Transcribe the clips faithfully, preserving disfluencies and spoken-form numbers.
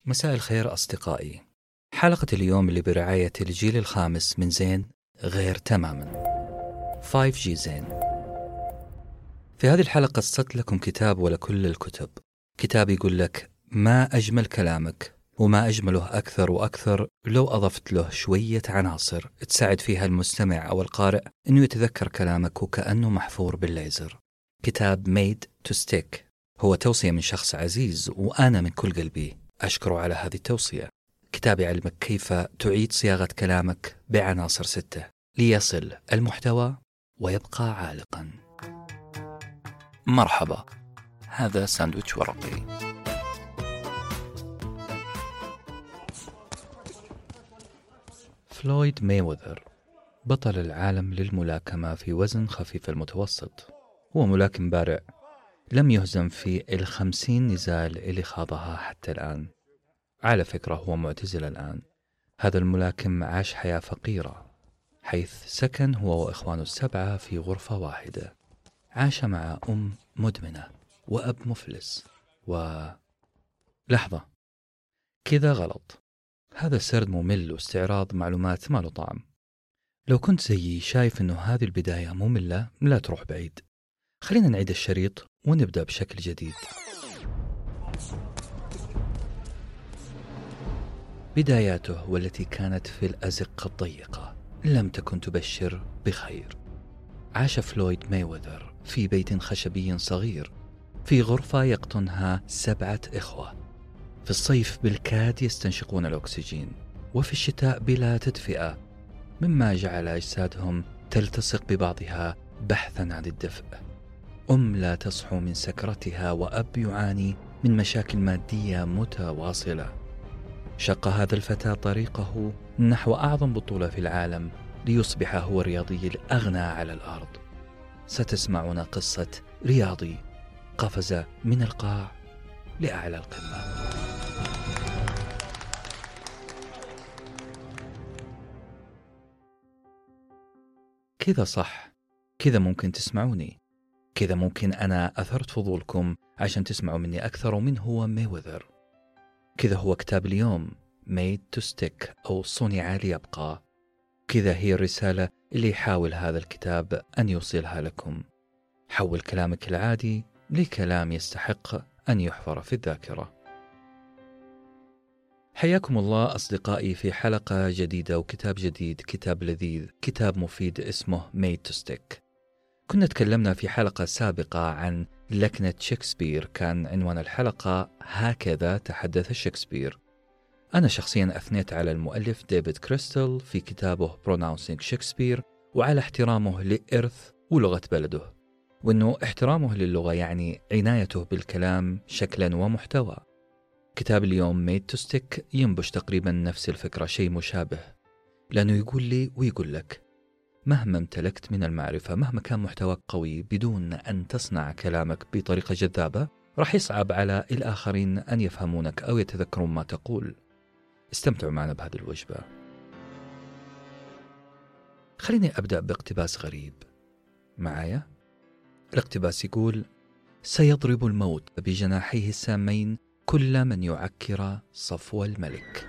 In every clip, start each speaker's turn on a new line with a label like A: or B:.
A: مساء الخير أصدقائي. حلقة اليوم اللي برعاية الجيل الخامس من زين غير تماما، فايف جي زين. في هذه الحلقة قصت لكم كتاب ولكل الكتب، كتاب يقول لك ما أجمل كلامك وما أجمله أكثر وأكثر لو أضفت له شوية عناصر تساعد فيها المستمع أو القارئ أنه يتذكر كلامك وكأنه محفور بالليزر. كتاب Made to Stick هو توصية من شخص عزيز وأنا من كل قلبي أشكره على هذه التوصية. كتاب يعلمك كيف تعيد صياغة كلامك بعناصر ستة ليصل المحتوى ويبقى عالقا. مرحبا، هذا ساندويتش ورقي. فلويد مايوذر بطل العالم للملاكمة في وزن خفيف المتوسط، هو ملاكم بارع لم يهزم في الخمسين نزال اللي خاضها حتى الآن. على فكرة هو معتزل الآن. هذا الملاكم عاش حياة فقيرة، حيث سكن هو وإخوانه السبعة في غرفة واحدة. عاش مع أم مدمنة وأب مفلس و... لحظة، كذا غلط. هذا سرد ممل واستعراض معلومات ما له طعم. لو كنت زيي شايف أنه هذه البداية مملة، لا تروح بعيد. خلينا نعيد الشريط ونبدأ بشكل جديد. بداياته والتي كانت في الأزقة الضيقة لم تكن تبشر بخير. عاش فلويد مايوذر في بيت خشبي صغير في غرفة يقطنها سبعة إخوة. في الصيف بالكاد يستنشقون الأكسجين، وفي الشتاء بلا تدفئة، مما جعل أجسادهم تلتصق ببعضها بحثا عن الدفء. أم لا تصحو من سكرتها، وأب يعاني من مشاكل مادية متواصلة. شق هذا الفتى طريقه نحو أعظم بطولة في العالم ليصبح هو الرياضي الأغنى على الأرض. ستسمعون قصة رياضي قفز من القاع لأعلى القمة. كذا صح، كذا ممكن تسمعوني، كذا ممكن أنا أثرت فضولكم عشان تسمعوا مني أكثر. ومن هو مايوذر؟ كذا هو كتاب اليوم Made to Stick أو صنع ليبقى. كذا هي الرسالة اللي يحاول هذا الكتاب أن يوصلها لكم. حول كلامك العادي لكلام يستحق أن يحفر في الذاكرة. حياكم الله أصدقائي في حلقة جديدة وكتاب جديد، كتاب لذيذ، كتاب مفيد اسمه Made to Stick. كنا تكلمنا في حلقة سابقة عن لكنة شكسبير، كان عنوان الحلقة هكذا تحدث شكسبير. أنا شخصيا أثنيت على المؤلف ديفيد كريستل في كتابه Pronouncing Shakespeare وعلى احترامه لإرث ولغة بلده، وأنه احترامه للغة يعني عنايته بالكلام شكلا ومحتوى. كتاب اليوم Made to Stick ينبش تقريبا نفس الفكرة، شيء مشابه، لأنه يقول لي ويقول لك مهما امتلكت من المعرفة، مهما كان محتواك قوي، بدون أن تصنع كلامك بطريقة جذابة راح يصعب على الآخرين أن يفهمونك أو يتذكرون ما تقول. استمتعوا معنا بهذه الوجبة. خليني أبدأ باقتباس غريب معايا. الاقتباس يقول: سيضرب الموت بجناحيه السامين كل من يعكر صفو الملك.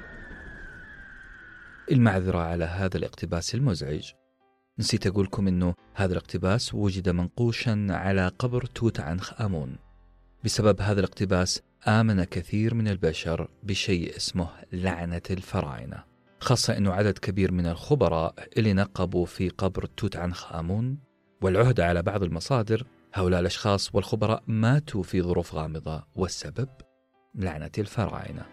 A: المعذرة على هذا الاقتباس المزعج. نسيت أقولكم أنه هذا الاقتباس وجد منقوشا على قبر توت عنخ آمون. بسبب هذا الاقتباس آمن كثير من البشر بشيء اسمه لعنة الفراعنة، خاصة أنه عدد كبير من الخبراء اللي نقبوا في قبر توت عنخ آمون، والعهد على بعض المصادر هؤلاء الأشخاص والخبراء ماتوا في ظروف غامضة، والسبب لعنة الفراعنة.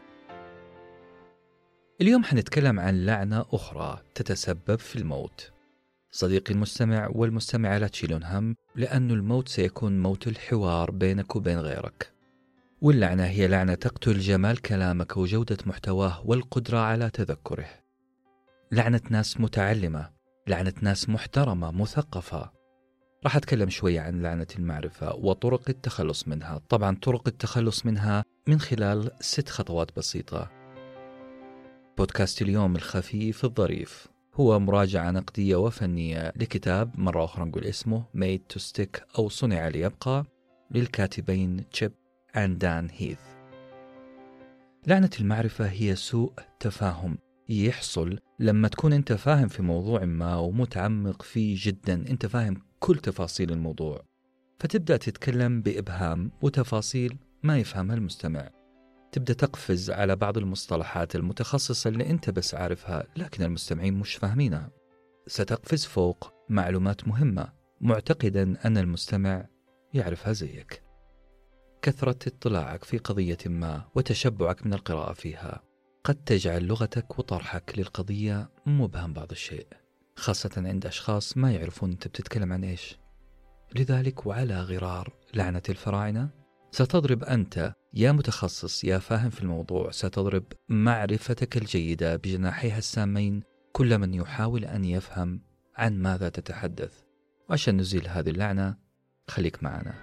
A: اليوم حنتكلم عن لعنة أخرى تتسبب في الموت. صديقي المستمع والمستمعة لا تشيلون هم، لأن الموت سيكون موت الحوار بينك وبين غيرك. واللعنة هي لعنة تقتل جمال كلامك وجودة محتواه والقدرة على تذكره. لعنة ناس متعلمة، لعنة ناس محترمة مثقفة. راح أتكلم شوية عن لعنة المعرفة وطرق التخلص منها. طبعا طرق التخلص منها من خلال ست خطوات بسيطة. بودكاست اليوم الخفيف الظريف هو مراجعة نقدية وفنية لكتاب، مرة أخرى نقول اسمه Made to Stick أو صنع ليبقى، للكاتبين تشيب أند دان هيث. لعنة المعرفة هي سوء تفاهم يحصل لما تكون أنت فاهم في موضوع ما ومتعمق فيه جدا، أنت فاهم كل تفاصيل الموضوع، فتبدأ تتكلم بإبهام وتفاصيل ما يفهمها المستمع. تبدأ تقفز على بعض المصطلحات المتخصصة اللي أنت بس عارفها لكن المستمعين مش فاهمينها. ستقفز فوق معلومات مهمة معتقدا أن المستمع يعرفها زيك. كثرة اطلاعك في قضية ما وتشبعك من القراءة فيها قد تجعل لغتك وطرحك للقضية مبهم بعض الشيء، خاصة عند أشخاص ما يعرفون أنت بتتكلم عن إيش. لذلك وعلى غرار لعنة الفراعنة ستضرب أنت يا متخصص يا فاهم في الموضوع، ستضرب معرفتك الجيدة بجناحيها السامين كل من يحاول أن يفهم عن ماذا تتحدث. وعشان نزيل هذه اللعنة خليك معنا.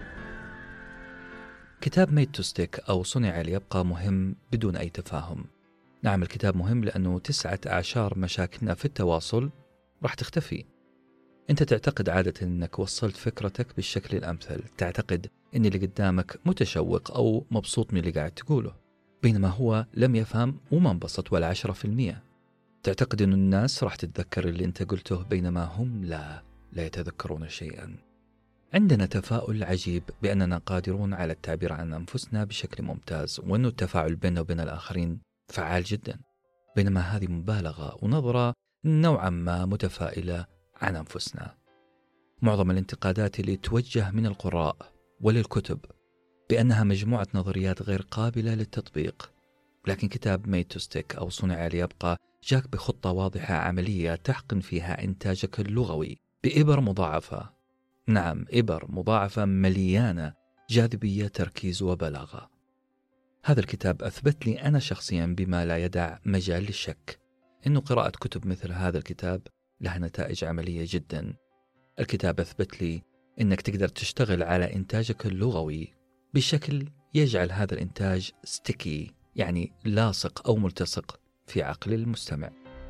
A: كتاب Made to Stick أو صنع ليبقى مهم بدون أي تفاهم. نعم الكتاب مهم لأنه تسعة أعشار مشاكلنا في التواصل راح تختفي. أنت تعتقد عادة أنك وصلت فكرتك بالشكل الأمثل، تعتقد أن اللي قدامك متشوق أو مبسوط من اللي قاعد تقوله، بينما هو لم يفهم وما انبسط ولا عشرة في المية. تعتقد أن الناس راح تتذكر اللي أنت قلته بينما هم لا لا يتذكرون شيئا. عندنا تفاؤل عجيب بأننا قادرون على التعبير عن أنفسنا بشكل ممتاز، وأن التفاعل بيننا وبين الآخرين فعال جدا، بينما هذه مبالغة ونظرة نوعا ما متفائلة عن أنفسنا. معظم الانتقادات اللي توجه من القراء وللكتب بأنها مجموعة نظريات غير قابلة للتطبيق، لكن كتاب Made to Stick أو صنع ليبقى جاك بخطة واضحة عملية تحقن فيها إنتاجك اللغوي بإبر مضاعفة. نعم إبر مضاعفة مليانة جاذبية تركيز وبلاغة. هذا الكتاب أثبت لي أنا شخصيا بما لا يدع مجال للشك أنه قراءة كتب مثل هذا الكتاب لها نتائج عملية جدا. الكتاب أثبت لي أنك تقدر تشتغل على إنتاجك اللغوي بشكل يجعل هذا الإنتاج ستيكي، يعني لاصق أو ملتصق في عقل المستمع.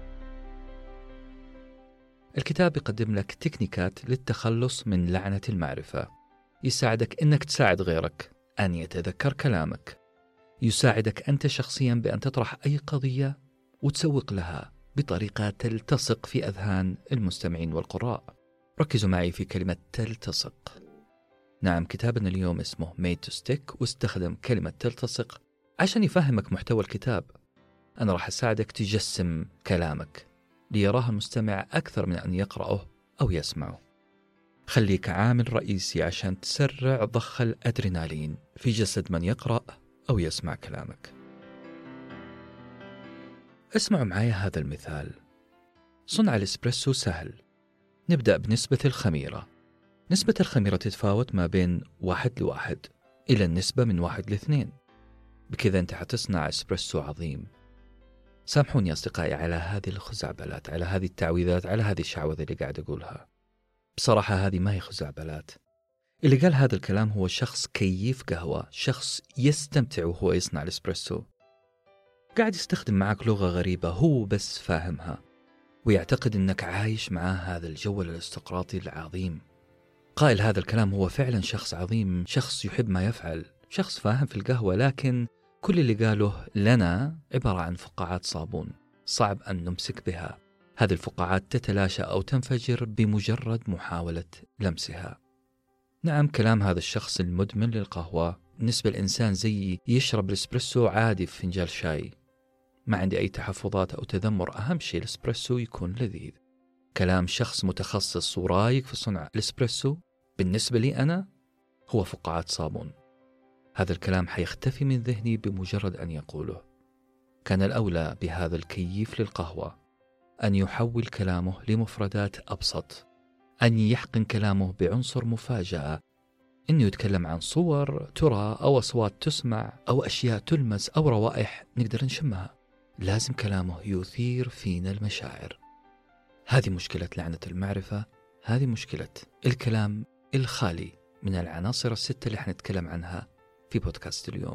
A: الكتاب يقدم لك تكنيكات للتخلص من لعنة المعرفة، يساعدك أنك تساعد غيرك أن يتذكر كلامك، يساعدك أنت شخصيا بأن تطرح أي قضية وتسوق لها بطريقة تلتصق في أذهان المستمعين والقراء. ركزوا معي في كلمة تلتصق. نعم كتابنا اليوم اسمه Made to Stick واستخدم كلمة تلتصق عشان يفهمك محتوى الكتاب. أنا راح أساعدك تجسم كلامك ليراه المستمع أكثر من أن يقرأه أو يسمعه. خليك عامل رئيسي عشان تسرع ضخ الأدرينالين في جسد من يقرأ أو يسمع كلامك. اسمعوا معي هذا المثال. صنع الإسبريسو سهل. نبدأ بنسبة الخميرة. نسبة الخميرة تتفاوت ما بين واحد لواحد إلى النسبة من واحد لاثنين. بكذا أنت حتصنع إسبريسو عظيم. سامحوني أصدقائي على هذه الخزعبلات، على هذه التعويذات، على هذه الشعوذة اللي قاعد أقولها. بصراحة هذه ما هي خزعبلات. اللي قال هذا الكلام هو شخص كيف قهوة، شخص يستمتع وهو يصنع الإسبريسو. قاعد يستخدم معك لغة غريبة هو بس فاهمها، ويعتقد أنك عايش معاه هذا الجو الارستقراطي العظيم. قائل هذا الكلام هو فعلا شخص عظيم، شخص يحب ما يفعل، شخص فاهم في القهوة، لكن كل اللي قاله لنا عبارة عن فقاعات صابون صعب أن نمسك بها. هذه الفقاعات تتلاشى أو تنفجر بمجرد محاولة لمسها. نعم كلام هذا الشخص المدمن للقهوة بالنسبة للإنسان زي يشرب الإسبريسو عادي في فنجان شاي. ما عندي أي تحفظات أو تذمر، أهم شيء الإسبريسو يكون لذيذ. كلام شخص متخصص ورايق في صنع الإسبريسو بالنسبة لي أنا هو فقاعات صابون. هذا الكلام حيختفي من ذهني بمجرد أن يقوله. كان الأولى بهذا الكيف للقهوة أن يحول كلامه لمفردات أبسط، أن يحقن كلامه بعنصر مفاجأة، إنه يتكلم عن صور ترى أو أصوات تسمع أو أشياء تلمس أو روائح نقدر نشمها. لازم كلامه يثير فينا المشاعر. هذه مشكلة لعنة المعرفة، هذه مشكلة الكلام الخالي من العناصر الستة اللي حنتكلم عنها في بودكاست اليوم.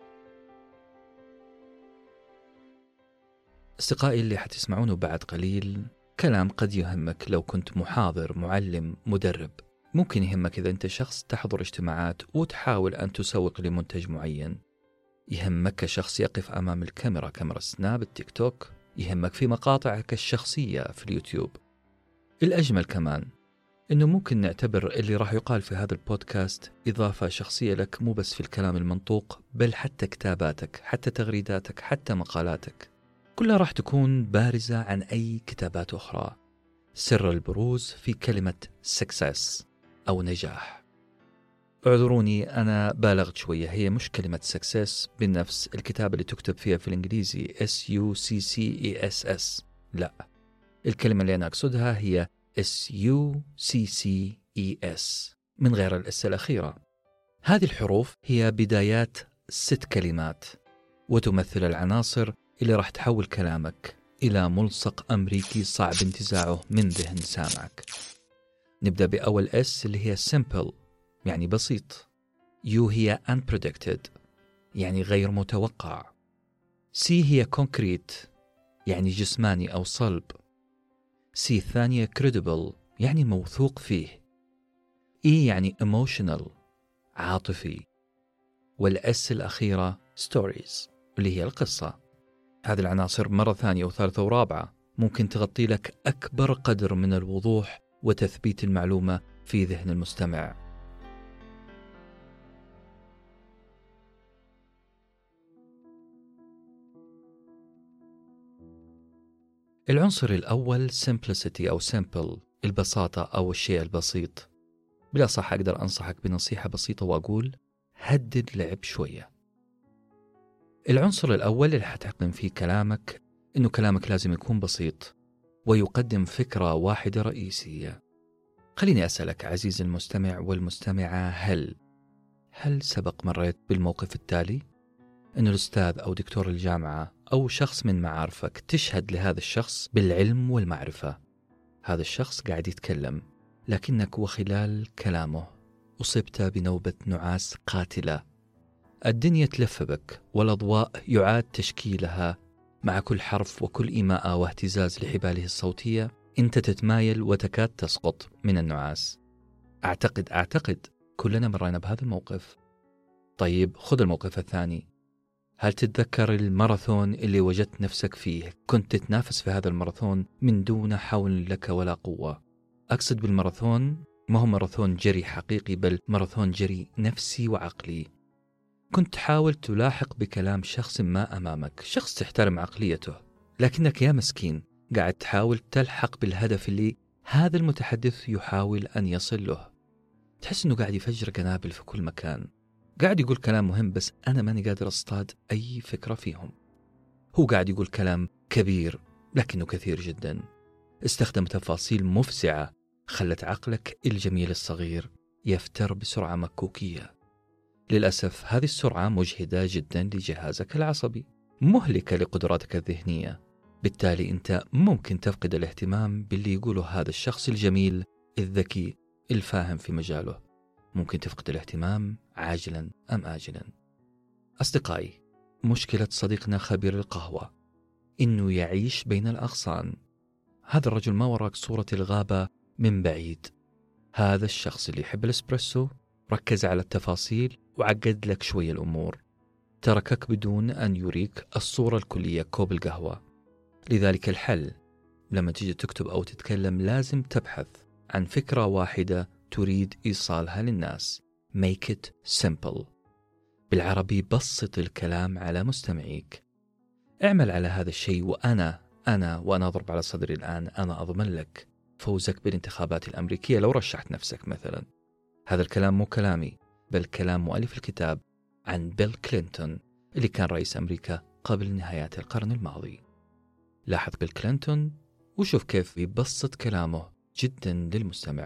A: أصدقائي اللي حتسمعونه بعد قليل كلام قد يهمك لو كنت محاضر، معلم، مدرب. ممكن يهمك إذا أنت شخص تحضر اجتماعات وتحاول أن تسوق لمنتج معين. يهمك كشخص يقف أمام الكاميرا، كاميرا سناب، التيك توك، يهمك في مقاطعك الشخصية في اليوتيوب. الأجمل كمان إنه ممكن نعتبر اللي راح يقال في هذا البودكاست إضافة شخصية لك، مو بس في الكلام المنطوق، بل حتى كتاباتك، حتى تغريداتك، حتى مقالاتك كلها راح تكون بارزة عن أي كتابات أخرى. سر البروز في كلمة success أو نجاح. اعذروني أنا بالغت شوية، هي مش كلمة success بالنفس الكتابة اللي تكتب فيها في الإنجليزي S U C C E S S، لا، الكلمة اللي أنا أقصدها هي S U C C E S من غير الأس الأخيرة. هذه الحروف هي بدايات ست كلمات، وتمثل العناصر اللي راح تحول كلامك إلى ملصق أمريكي صعب انتزاعه من ذهن سامعك. نبدأ بأول S اللي هي simple يعني بسيط. U هي unpredicted يعني غير متوقع. C هي concrete يعني جسماني أو صلب. C الثانية credible يعني موثوق فيه. E يعني emotional عاطفي. والأس الأخيرة stories اللي هي القصة. هذه العناصر مرة ثانية وثالثة ورابعة ممكن تغطي لك أكبر قدر من الوضوح وتثبيت المعلومة في ذهن المستمع. العنصر الأول simplicity أو simple، البساطة أو الشيء البسيط. بلا صح أقدر أنصحك بنصيحة بسيطة وأقول هدد لعب شوية. العنصر الأول اللي حتحقن فيه كلامك إنه كلامك لازم يكون بسيط ويقدم فكرة واحدة رئيسية. خليني أسألك عزيزي المستمع والمستمعة، هل هل سبق مريت بالموقف التالي؟ إنه الأستاذ أو دكتور الجامعة أو شخص من معارفك تشهد لهذا الشخص بالعلم والمعرفة. هذا الشخص قاعد يتكلم، لكنك وخلال كلامه أصبت بنوبة نعاس قاتلة. الدنيا تلف بك والأضواء يعاد تشكيلها مع كل حرف وكل إيماءة واهتزاز لحباله الصوتية. أنت تتمايل وتكاد تسقط من النعاس. أعتقد أعتقد كلنا مرينا بهذا الموقف. طيب خذ الموقف الثاني. هل تتذكر الماراثون اللي وجدت نفسك فيه؟ كنت تتنافس في هذا الماراثون من دون حول لك ولا قوة. أقصد بالماراثون ما هو ماراثون جري حقيقي، بل ماراثون جري نفسي وعقلي. كنت تحاول تلاحق بكلام شخص ما أمامك، شخص تحترم عقليته، لكنك يا مسكين قاعد تحاول تلحق بالهدف اللي هذا المتحدث يحاول أن يصل له. تحس أنه قاعد يفجر قنابل في كل مكان، قاعد يقول كلام مهم بس أنا ماني قادر أصطاد أي فكرة فيهم. هو قاعد يقول كلام كبير لكنه كثير جدا، استخدم تفاصيل مفزعة خلت عقلك الجميل الصغير يفتر بسرعة مكوكية. للأسف هذه السرعة مجهدة جدا لجهازك العصبي، مهلكة لقدراتك الذهنية. بالتالي أنت ممكن تفقد الاهتمام باللي يقوله هذا الشخص الجميل الذكي الفاهم في مجاله. ممكن تفقد الاهتمام عاجلا أم آجلا. أصدقائي، مشكلة صديقنا خبير القهوة إنه يعيش بين الأغصان. هذا الرجل ما وراك صورة الغابة من بعيد. هذا الشخص اللي يحب الاسبريسو ركز على التفاصيل وعقد لك شوية الأمور، تركك بدون أن يريك الصورة الكلية كوب القهوة. لذلك الحل لما تيجي تكتب أو تتكلم لازم تبحث عن فكرة واحدة تريد إيصالها للناس. Make it simple. بالعربي بسط الكلام على مستمعيك. اعمل على هذا الشيء، وأنا أنا وأنا أضرب على صدري الآن أنا أضمن لك فوزك بالانتخابات الأمريكية لو رشحت نفسك مثلا. هذا الكلام مو كلامي، بل كلام مؤلف الكتاب عن بيل كلينتون اللي كان رئيس أمريكا قبل نهايات القرن الماضي. لاحظ بيل كلينتون وشوف كيف يبسط كلامه جدا للمستمع.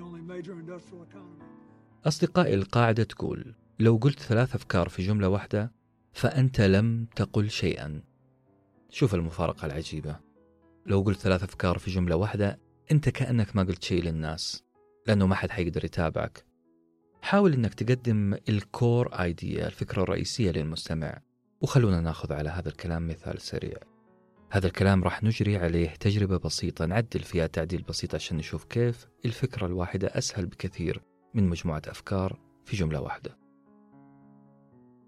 A: أصدقائي، القاعدة تقول لو قلت ثلاث أفكار في جملة واحدة فأنت لم تقل شيئا. شوف المفارقة العجيبة، لو قلت ثلاث أفكار في جملة واحدة أنت كأنك ما قلت شيء للناس، لأنه ما حد حيقدر يتابعك. حاول أنك تقدم الكور ايديا، الفكرة الرئيسية للمستمع. وخلونا ناخذ على هذا الكلام مثال سريع. هذا الكلام راح نجري عليه تجربة بسيطة نعدل فيها تعديل بسيط عشان نشوف كيف الفكرة الواحدة أسهل بكثير من مجموعة أفكار في جملة واحدة.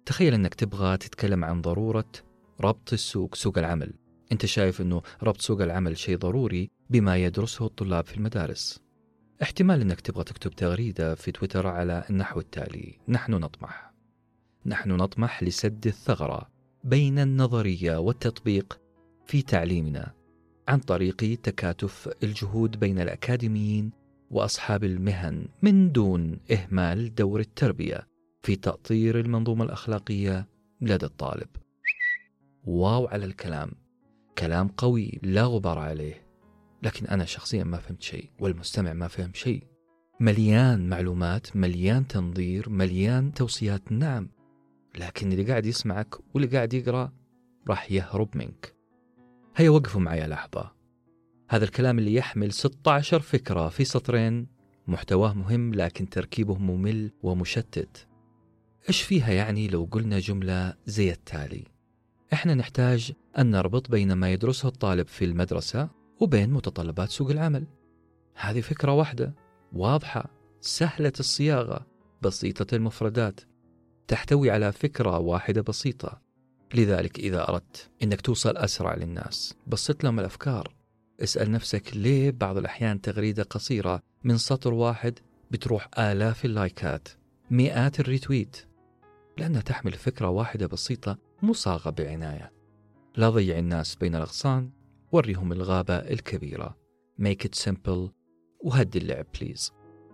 A: تخيل أنك تبغى تتكلم عن ضرورة ربط السوق سوق العمل. أنت شايف أنه ربط سوق العمل شيء ضروري بما يدرسه الطلاب في المدارس. احتمال أنك تبغى تكتب تغريدة في تويتر على النحو التالي: نحن نطمح نحن نطمح لسد الثغرة بين النظرية والتطبيق في تعليمنا عن طريق تكاتف الجهود بين الأكاديميين وأصحاب المهن من دون إهمال دور التربية في تأطير المنظومة الأخلاقية لدى الطالب. واو على الكلام، كلام قوي لا غبار عليه، لكن أنا شخصيا ما فهمت شيء والمستمع ما فهم شيء. مليان معلومات، مليان تنظير، مليان توصيات، نعم، لكن اللي قاعد يسمعك واللي قاعد يقرأ راح يهرب منك. هيا وقفوا معي لحظة. هذا الكلام اللي يحمل ستة عشر فكرة في سطرين، محتواه مهم لكن تركيبه ممل ومشتت. إيش فيها يعني لو قلنا جملة زي التالي: إحنا نحتاج أن نربط بين ما يدرسه الطالب في المدرسة وبين متطلبات سوق العمل. هذه فكرة واحدة، واضحة، سهلة الصياغة، بسيطة المفردات، تحتوي على فكرة واحدة بسيطة. لذلك إذا أردت أنك توصل أسرع للناس، بسط لهم الأفكار. اسأل نفسك ليه بعض الأحيان تغريدة قصيرة من سطر واحد بتروح آلاف اللايكات، مئات الريتويت، لأنها تحمل فكرة واحدة بسيطة مصاغة بعناية. لا ضيع الناس بين الأغصان، وريهم الغابة الكبيرة. make it simple وهدي اللعب بليز.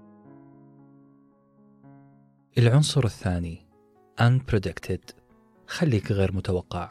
A: العنصر الثاني unpredicted، خليك غير متوقع.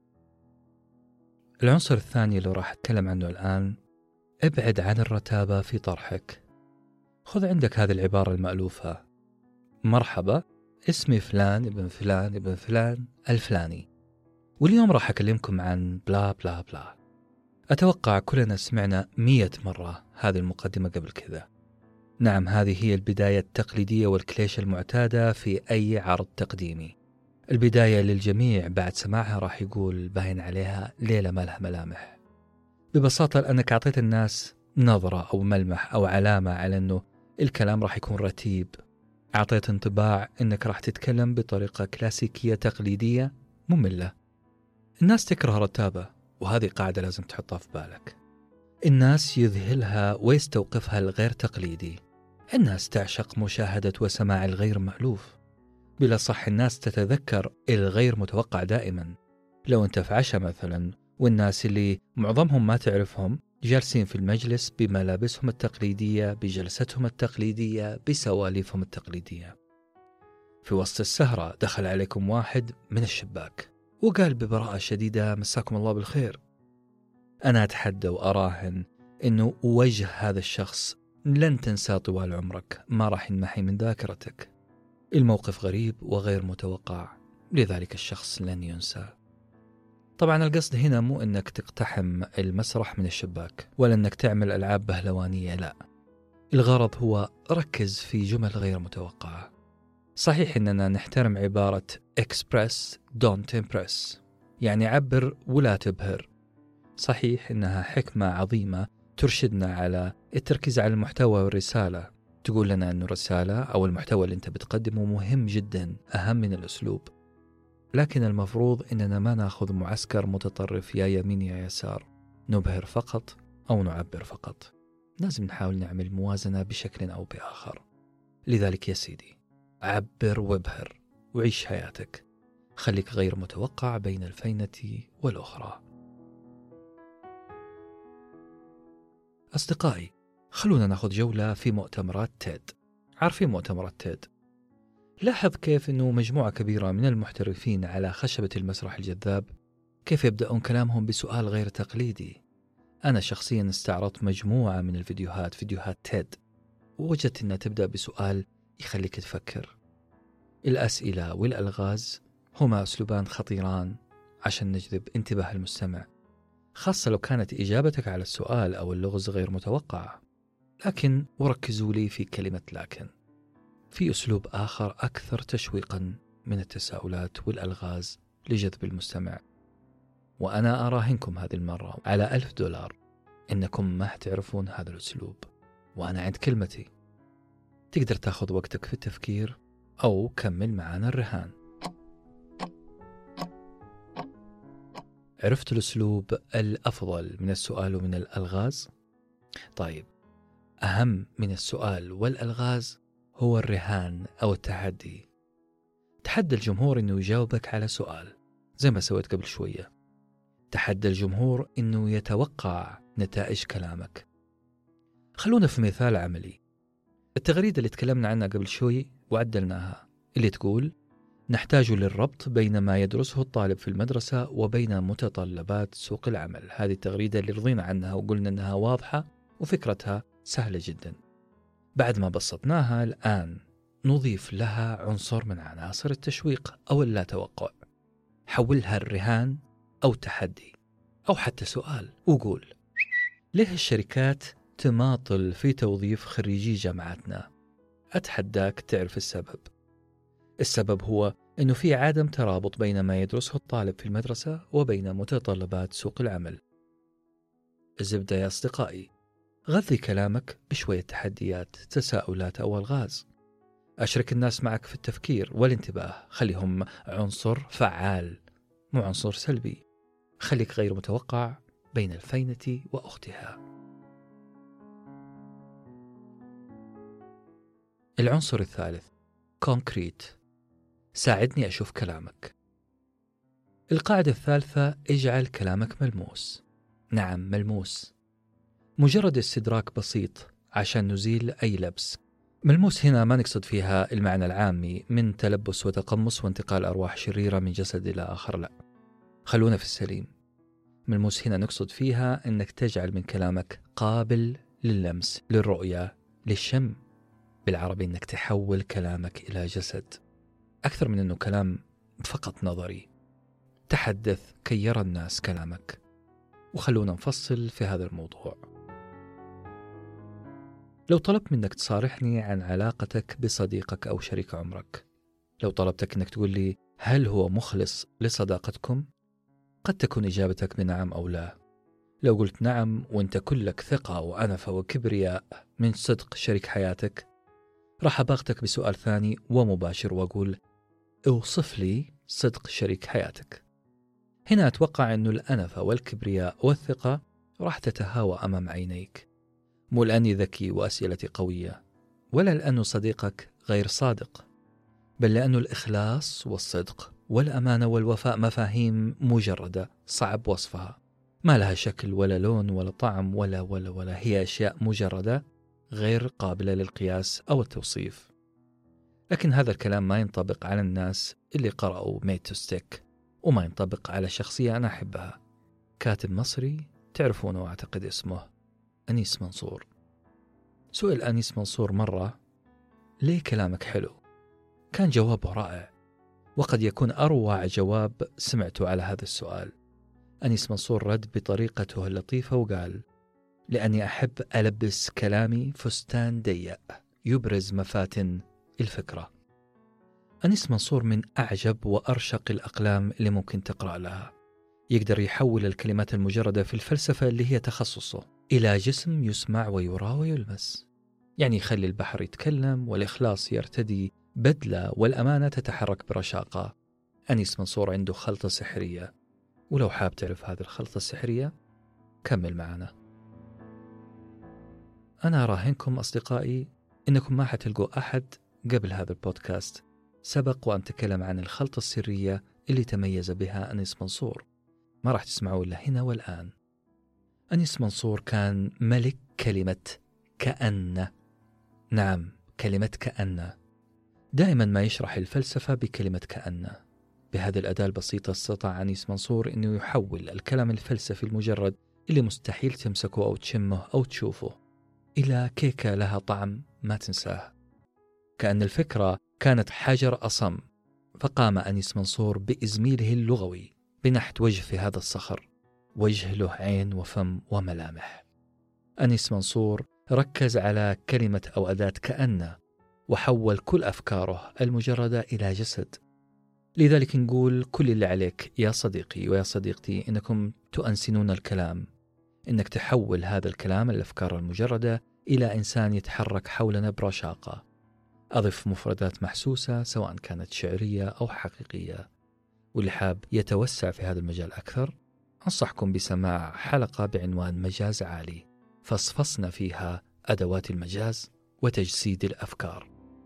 A: العنصر الثاني اللي راح أتكلم عنه الآن: ابعد عن الرتابة في طرحك. خذ عندك هذه العبارة المألوفة: مرحبا، اسمي فلان ابن فلان ابن فلان الفلاني، واليوم راح أكلمكم عن بلا بلا بلا. أتوقع كلنا سمعنا مية مرة هذه المقدمة قبل كذا. نعم، هذه هي البداية التقليدية والكليشة المعتادة في أي عرض تقديمي. البداية للجميع بعد سماعها راح يقول باين عليها ليلة ما لها ملامح. ببساطة لأنك أعطيت الناس نظرة أو ملمح أو علامة على أنه الكلام راح يكون رتيب. أعطيت انطباع أنك راح تتكلم بطريقة كلاسيكية تقليدية مملة. الناس تكره رتابة، وهذه قاعدة لازم تحطها في بالك. الناس يذهلها ويستوقفها الغير تقليدي. الناس تعشق مشاهدة وسماع الغير مألوف. بلا صح الناس تتذكر الغير متوقع دائما. لو انت في عشاء مثلا والناس اللي معظمهم ما تعرفهم جالسين في المجلس بملابسهم التقليدية، بجلستهم التقليدية، بسواليفهم التقليدية، في وسط السهرة دخل عليكم واحد من الشباك وقال ببراءة شديدة مساكم الله بالخير. أنا أتحدى وأراهن أنه وجه هذا الشخص لن تنسى طوال عمرك، ما راح ينمحي من ذاكرتك. الموقف غريب وغير متوقع، لذلك الشخص لن ينسى. طبعا القصد هنا مو أنك تقتحم المسرح من الشباك ولا أنك تعمل ألعاب بهلوانية، لا. الغرض هو ركز في جمل غير متوقعة. صحيح أننا نحترم عبارة express don't impress، يعني عبر ولا تبهر. صحيح أنها حكمة عظيمة ترشدنا على التركيز على المحتوى والرسالة، تقول لنا أن الرسالة أو المحتوى اللي أنت بتقدمه مهم جدا، أهم من الأسلوب. لكن المفروض أننا ما نأخذ معسكر متطرف يا يمين يا يسار، نبهر فقط أو نعبر فقط. لازم نحاول نعمل موازنة بشكل أو بآخر. لذلك يا سيدي، عبر وابهر وعيش حياتك. خليك غير متوقع بين الفينة والأخرى. أصدقائي، خلونا ناخذ جولة في مؤتمرات تيد. عارفين مؤتمرات تيد؟ لاحظ كيف أنه مجموعة كبيرة من المحترفين على خشبة المسرح الجذاب كيف يبدأون كلامهم بسؤال غير تقليدي. أنا شخصيا استعرضت مجموعة من الفيديوهات فيديوهات تيد، ووجدت أنها تبدأ بسؤال يخليك تفكر. الأسئلة والألغاز هما أسلوبان خطيران عشان نجذب انتباه المستمع، خاصة لو كانت إجابتك على السؤال أو اللغز غير متوقعة. لكن وركزوا لي في كلمة لكن، في أسلوب آخر أكثر تشويقا من التساؤلات والألغاز لجذب المستمع، وأنا أراهنكم هذه المرة على ألف دولار إنكم ما تعرفون هذا الأسلوب، وأنا عند كلمتي. تقدر تاخذ وقتك في التفكير أو كمل معانا الرهان. عرفت الأسلوب الأفضل من السؤال ومن الألغاز؟ طيب، أهم من السؤال والألغاز هو الرهان أو التحدي. تحدى الجمهور إنه يجاوبك على سؤال زي ما سويت قبل شوية. تحدى الجمهور إنه يتوقع نتائج كلامك. خلونا في مثال عملي. التغريدة اللي تكلمنا عنها قبل شوي وعدلناها، اللي تقول: نحتاج للربط بين ما يدرسه الطالب في المدرسة وبين متطلبات سوق العمل. هذه التغريدة اللي رضينا عنها وقلنا أنها واضحة وفكرتها سهلة جدا. بعد ما بسطناها، الآن نضيف لها عنصر من عناصر التشويق أو اللا توقع. حولها الرهان أو تحدي أو حتى سؤال، وقول: ليه الشركات تماطل في توظيف خريجي جامعاتنا؟ أتحداك تعرف السبب. السبب هو أنه في عدم ترابط بين ما يدرسه الطالب في المدرسة وبين متطلبات سوق العمل. الزبدة يا أصدقائي، غذي كلامك بشوية تحديات، تساؤلات أو ألغاز. أشرك الناس معك في التفكير والانتباه، خليهم عنصر فعال مو عنصر سلبي. خليك غير متوقع بين الفينة وأختها. العنصر الثالث كونكريت، ساعدني أشوف كلامك. القاعدة الثالثة: اجعل كلامك ملموس. نعم، ملموس، مجرد استدراك بسيط عشان نزيل أي لبس. ملموس هنا ما نقصد فيها المعنى العامي من تلبس وتقمص وانتقال أرواح شريرة من جسد إلى آخر، لا، خلونا في السليم. ملموس هنا نقصد فيها أنك تجعل من كلامك قابل لللمس، للرؤية، للشم. بالعربي أنك تحول كلامك إلى جسد أكثر من أنه كلام فقط نظري. تحدث كي يرى الناس كلامك. وخلونا نفصل في هذا الموضوع. لو طلبت منك تصارحني عن علاقتك بصديقك أو شريك عمرك، لو طلبتك أنك تقول لي هل هو مخلص لصداقتكم، قد تكون إجابتك بنعم أو لا. لو قلت نعم وأنت كلك ثقة وأنفة وكبرياء من صدق شريك حياتك، راح أباغتك بسؤال ثاني ومباشر وأقول: اوصف لي صدق شريك حياتك. هنا أتوقع أنه الأنفة والكبرياء والثقة راح تتهاوى أمام عينيك، مو لأني ذكي وأسئلتي قوية، ولا لأنه صديقك غير صادق، بل لأنه الإخلاص والصدق والأمانة والوفاء مفاهيم مجردة صعب وصفها، ما لها شكل ولا لون ولا طعم ولا ولا ولا هي أشياء مجردة غير قابلة للقياس أو التوصيف. لكن هذا الكلام ما ينطبق على الناس اللي قرأوا Made to Stick، وما ينطبق على شخصية أنا أحبها، كاتب مصري تعرفونه وأعتقد اسمه أنيس منصور. سئل أنيس منصور مرة: ليه كلامك حلو؟ كان جوابه رائع، وقد يكون أروع جواب سمعته على هذا السؤال. أنيس منصور رد بطريقته اللطيفة وقال: لأني أحب ألبس كلامي فستان ضيق يبرز مفاتن الفكرة. أنيس منصور من أعجب وأرشق الأقلام اللي ممكن تقرأ لها. يقدر يحول الكلمات المجردة في الفلسفة اللي هي تخصصه إلى جسم يسمع ويرى ويلمس. يعني يخلي البحر يتكلم والإخلاص يرتدي بدلة والأمانة تتحرك برشاقة. أنيس منصور عنده خلطة سحرية، ولو حاب تعرف هذه الخلطة السحرية كمل معنا. أنا أراهنكم أصدقائي إنكم ما حتلقوا أحد قبل هذا البودكاست سبق وأن تكلم عن الخلطة السرية اللي تميز بها أنيس منصور. ما راح تسمعوا إلا هنا والآن. أنيس منصور كان ملك كلمة كأن. نعم، كلمة كأن. دائما ما يشرح الفلسفة بكلمة كأن. بهذه الأداة البسيطة استطاع أنيس منصور أنه يحول الكلام الفلسفي المجرد اللي مستحيل تمسكه أو تشمه أو تشوفه إلى كيكة لها طعم ما تنساه. كأن الفكرة كانت حجر أصم، فقام أنيس منصور بإزميله اللغوي بنحت وجه في هذا الصخر، وجه له عين وفم وملامح. أنيس منصور ركز على كلمة أو أداة كأن، وحول كل أفكاره المجردة إلى جسد. لذلك نقول كل اللي عليك يا صديقي ويا صديقتي إنكم تؤنسنون الكلام، إنك تحول هذا الكلام الأفكار المجردة إلى إنسان يتحرك حولنا برشاقة. أضف مفردات محسوسة سواء كانت شعرية أو حقيقية. واللي حاب يتوسع في هذا المجال أكثر أنصحكم بسماع حلقة بعنوان مجاز عالي، فصفصنا فيها أدوات المجاز وتجسيد الأفكار.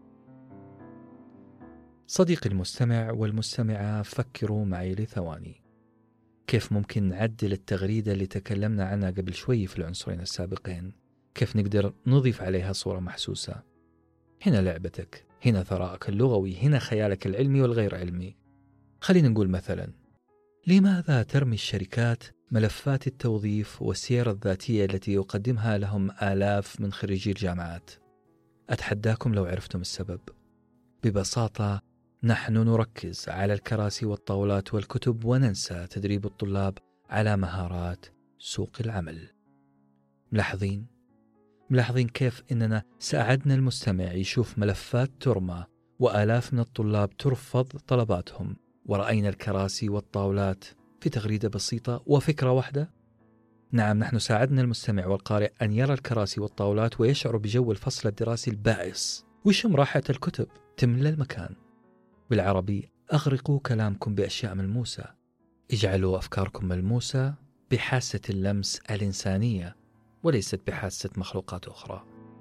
A: صديقي المستمع والمستمعة، فكروا معي لثواني، كيف ممكن نعدل التغريدة اللي تكلمنا عنها قبل شوي في العنصرين السابقين؟ كيف نقدر نضيف عليها صورة محسوسة؟ هنا لعبتك، هنا ثراءك اللغوي، هنا خيالك العلمي والغير علمي. خلينا نقول مثلا، لماذا ترمي الشركات ملفات التوظيف والسيرة الذاتية التي يقدمها لهم آلاف من خريجي الجامعات؟ أتحداكم لو عرفتم السبب. ببساطة، نحن نركز على الكراسي والطاولات والكتب وننسى تدريب الطلاب على مهارات سوق العمل. ملاحظين؟ ملاحظين كيف إننا ساعدنا المستمع يشوف ملفات ترمى وآلاف من الطلاب ترفض طلباتهم، ورأينا الكراسي والطاولات في تغريدة بسيطة وفكرة واحدة؟ نعم، نحن ساعدنا المستمع والقارئ أن يرى الكراسي والطاولات ويشعر بجو الفصل الدراسي البائس ويشم رائحة الكتب تملى المكان. بالعربي، أغرقوا كلامكم بأشياء ملموسة، اجعلوا أفكاركم ملموسة بحاسة اللمس الإنسانية وليست بحاسة مخلوقات أخرى.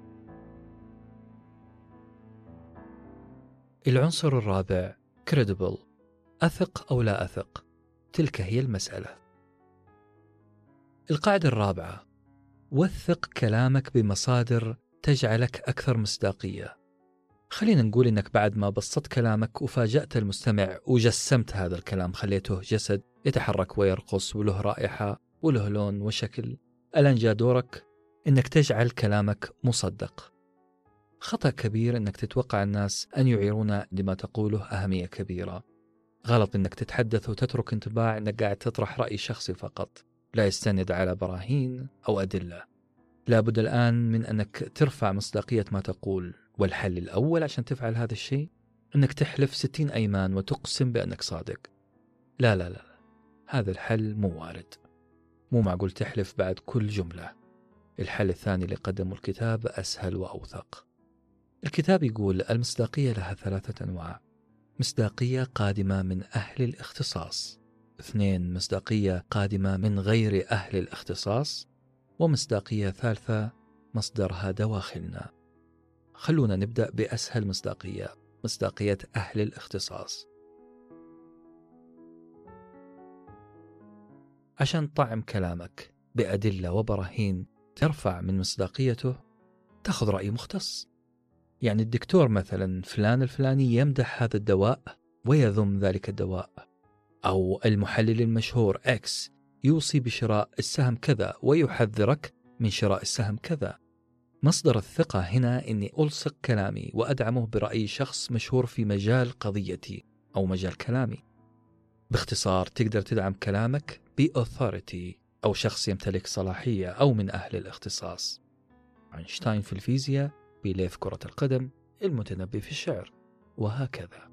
A: العنصر الرابع credible، أثق أو لا أثق، تلك هي المسألة. القاعدة الرابعة، وثق كلامك بمصادر تجعلك أكثر مصداقية. خلينا نقول إنك بعد ما بسطت كلامك وفاجأت المستمع وجسمت هذا الكلام، خليته جسد يتحرك ويرقص وله رائحة وله لون وشكل، الآن جاء دورك إنك تجعل كلامك مصدق. خطأ كبير إنك تتوقع الناس أن يعيرون لما تقوله أهمية كبيرة. غلط إنك تتحدث وتترك انطباع إنك قاعد تطرح رأي شخصي فقط، لا يستند على براهين أو أدلة. لابد الآن من أنك ترفع مصداقية ما تقول، والحل الأول عشان تفعل هذا الشيء أنك تحلف ستين أيمان وتقسم بأنك صادق. لا لا لا، هذا الحل مو وارد. مو معقول تحلف بعد كل جملة. الحل الثاني اللي قدمه الكتاب أسهل وأوثق. الكتاب يقول المصداقية لها ثلاثة أنواع: مصداقية قادمة من أهل الاختصاص، اثنين مصداقية قادمة من غير أهل الاختصاص، ومصداقية ثالثة مصدرها دواخلنا. خلونا نبدأ بأسهل مصداقية، مصداقية أهل الاختصاص. عشان طعم كلامك بأدلة وبراهين ترفع من مصداقيته، تأخذ رأي مختص. يعني الدكتور مثلا فلان الفلاني يمدح هذا الدواء ويذم ذلك الدواء، أو المحلل المشهور إكس يوصي بشراء السهم كذا ويحذرك من شراء السهم كذا. مصدر الثقة هنا إني ألصق كلامي وأدعمه برأي شخص مشهور في مجال قضيتي أو مجال كلامي. باختصار، تقدر تدعم كلامك بأوثوريتي أو شخص يمتلك صلاحية أو من أهل الاختصاص. أينشتاين في الفيزياء، بيليه في كرة القدم، المتنبي في الشعر، وهكذا.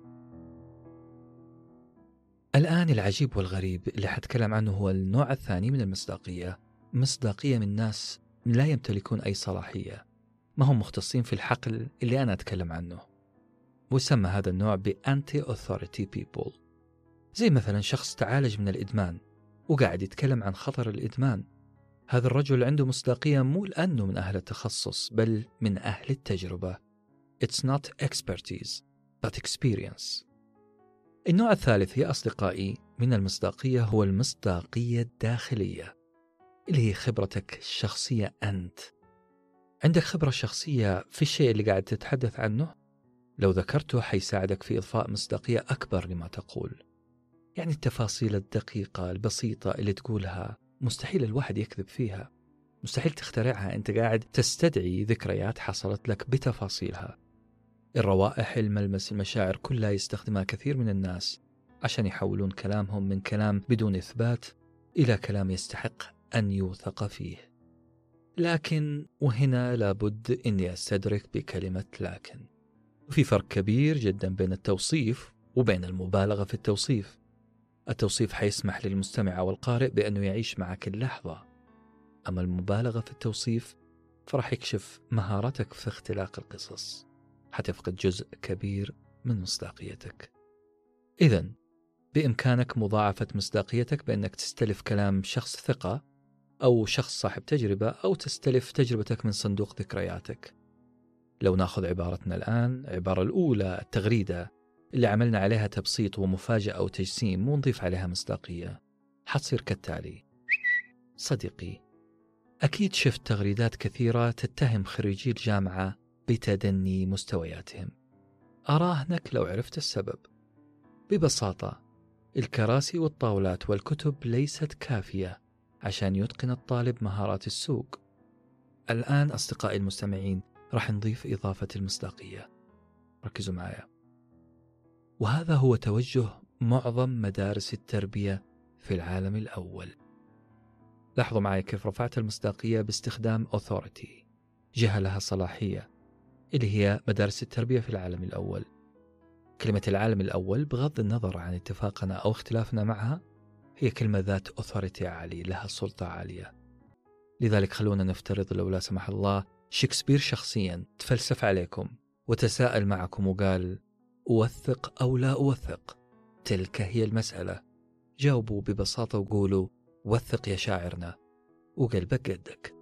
A: الآن العجيب والغريب اللي حتكلم عنه هو النوع الثاني من المصداقية، مصداقية من ناس لا يمتلكون أي صلاحية، ما هم مختصين في الحقل اللي أنا أتكلم عنه. ويسمى هذا النوع ب anti-authority people. زي مثلا شخص تعالج من الإدمان وقاعد يتكلم عن خطر الإدمان. هذا الرجل عنده مصداقية مو لأنه من أهل التخصص، بل من أهل التجربة. It's not expertise but experience. النوع الثالث يا أصدقائي من المصداقية هو المصداقية الداخلية، اللي هي خبرتك الشخصية. أنت عندك خبرة شخصية في الشيء اللي قاعد تتحدث عنه، لو ذكرته حيساعدك في إضفاء مصداقية أكبر لما تقول. يعني التفاصيل الدقيقة البسيطة اللي تقولها مستحيل الواحد يكذب فيها، مستحيل تخترعها، أنت قاعد تستدعي ذكريات حصلت لك بتفاصيلها. الروائح، الملمس، المشاعر، كلها يستخدمها كثير من الناس عشان يحولون كلامهم من كلام بدون إثبات إلى كلام يستحق أن يوثق فيه. لكن، وهنا لابد أني أستدرك بكلمة لكن. في فرق كبير جدا بين التوصيف وبين المبالغة في التوصيف. التوصيف حيسمح للمستمع والقارئ بأنه يعيش معك اللحظة، أما المبالغة في التوصيف فرح يكشف مهارتك في اختلاق القصص، حتفقد جزء كبير من مصداقيتك. إذن بإمكانك مضاعفة مصداقيتك بأنك تستلف كلام شخص ثقة أو شخص صاحب تجربة، أو تستلف تجربتك من صندوق ذكرياتك. لو ناخذ عبارتنا الآن، العبارة الأولى التغريدة اللي عملنا عليها تبسيط ومفاجأة وتجسيم ونضيف عليها مصداقية، حتصير كالتالي: صديقي، أكيد شفت تغريدات كثيرة تتهم خريجي الجامعة بتدني مستوياتهم. أراهنك لو عرفت السبب. ببساطة، الكراسي والطاولات والكتب ليست كافية عشان يتقن الطالب مهارات السوق. الآن أصدقائي المستمعين راح نضيف إضافة المصداقية. ركزوا معايا. وهذا هو توجه معظم مدارس التربية في العالم الأول. لاحظوا معي كيف رفعت المصداقية باستخدام authority، جهة لها صلاحية، اللي هي مدارس التربية في العالم الأول. كلمة العالم الأول بغض النظر عن اتفاقنا أو اختلافنا معها هي كلمة ذات authority عالية، لها سلطة عالية. لذلك خلونا نفترض لو لا سمح الله شكسبير شخصيا تفلسف عليكم وتساءل معكم وقال: أوثق أو لا أوثق؟ تلك هي المسألة. جاوبوا ببساطة وقولوا: وثق يا شاعرنا، وقلبك قدك.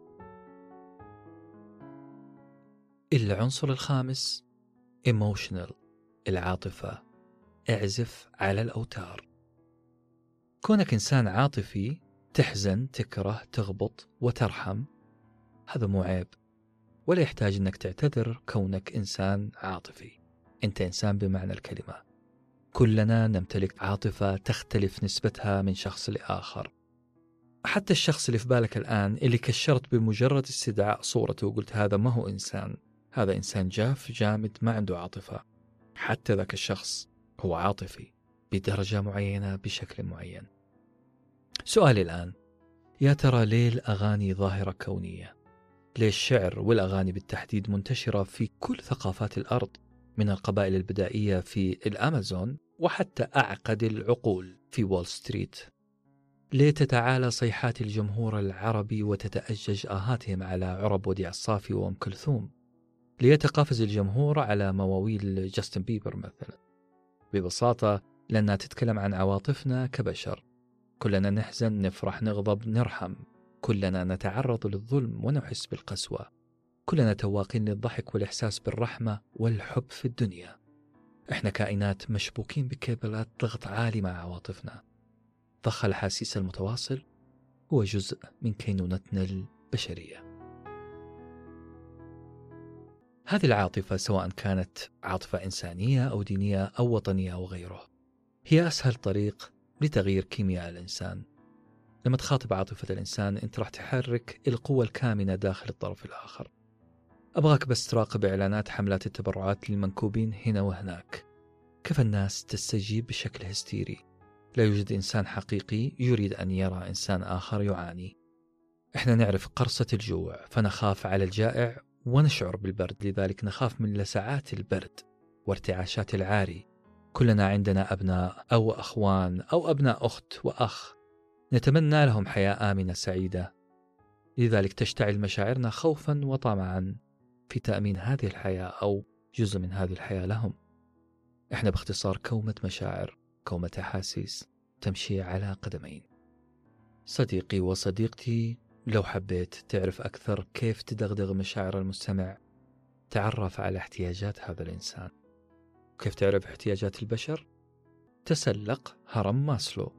A: العنصر الخامس emotional، العاطفة. اعزف على الأوتار. كونك إنسان عاطفي، تحزن، تكره، تغبط وترحم، هذا مو عيب، ولا يحتاج أنك تعتذر كونك إنسان عاطفي. أنت إنسان بمعنى الكلمة. كلنا نمتلك عاطفة تختلف نسبتها من شخص لآخر. حتى الشخص اللي في بالك الآن اللي كشرت بمجرد استدعاء صورته وقلت هذا ما هو إنسان، هذا إنسان جاف جامد ما عنده عاطفة، حتى ذاك الشخص هو عاطفي بدرجة معينة بشكل معين. سؤالي الآن: يا ترى ليه الأغاني ظاهرة كونية؟ ليه الشعر والأغاني بالتحديد منتشرة في كل ثقافات الأرض، من القبائل البدائية في الأمازون وحتى أعقد العقول في وول ستريت؟ ليه تتعالى صيحات الجمهور العربي وتتأجج آهاتهم على عرب وديع الصافي وأم كلثوم؟ ليه تقافز الجمهور على مواويل جاستن بيبر مثلا؟ ببساطة لأنها تتكلم عن عواطفنا كبشر. كلنا نحزن، نفرح، نغضب، نرحم. كلنا نتعرض للظلم ونحس بالقسوة. كلنا تواقين للضحك والإحساس بالرحمة والحب في الدنيا. إحنا كائنات مشبوكين بكابلات ضغط عالي مع عواطفنا. ضخ الأحاسيس المتواصل هو جزء من كينونتنا البشرية. هذه العاطفة سواء كانت عاطفة إنسانية أو دينية أو وطنية أو غيره، هي أسهل طريق لتغيير كيمياء الإنسان. لما تخاطب عاطفة الإنسان أنت راح تحرك القوة الكامنة داخل الطرف الآخر. أبغاك بس تراقب إعلانات حملات التبرعات للمنكوبين هنا وهناك، كيف الناس تستجيب بشكل هستيري. لا يوجد إنسان حقيقي يريد أن يرى إنسان آخر يعاني. إحنا نعرف قرصة الجوع فنخاف على الجائع ونشعر بالبرد، لذلك نخاف من لسعات البرد وارتعاشات العاري. كلنا عندنا أبناء أو أخوان أو أبناء أخت وأخ، نتمنى لهم حياة آمنة سعيدة، لذلك تشتعل مشاعرنا خوفا وطمعا في تأمين هذه الحياة أو جزء من هذه الحياة لهم. إحنا باختصار كومة مشاعر، كومة أحاسيس تمشي على قدمين. صديقي وصديقتي، لو حبيت تعرف أكثر كيف تدغدغ مشاعر المستمع، تعرف على احتياجات هذا الإنسان. كيف تعرف احتياجات البشر؟ تسلق هرم ماسلو.